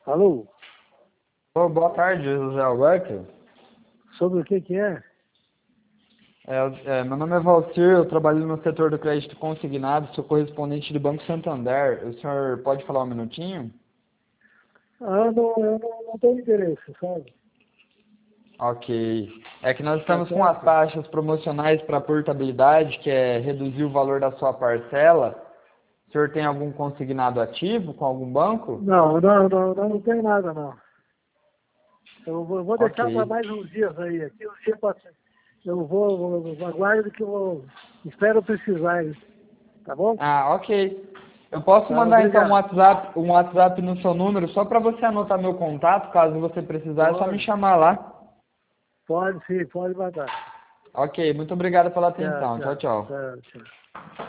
Alô? Ô, boa tarde, José Alberto. Sobre o que é? Meu nome é Valcir, eu trabalho no setor do crédito consignado, sou correspondente do Banco Santander. O senhor pode falar um minutinho? Não, eu não tenho interesse, sabe? Ok. É que nós Tá estamos com as certo? taxas promocionais para portabilidade, que é reduzir o valor da sua parcela. O senhor tem algum consignado ativo com algum banco? Não tem nada, não. Eu vou deixar para Ok. mais uns dias aí. Aqui uns dias eu aguardo que espero precisar aí. Tá bom? Ah, ok. Eu posso Tá, mandar então obrigado. um WhatsApp no seu número, só para você anotar meu contato, caso você precisar, é só me Pode, chamar lá. pode sim, pode mandar. Ok, muito obrigado pela Tchau, atenção. Tchau, tchau, tchau. tchau, tchau.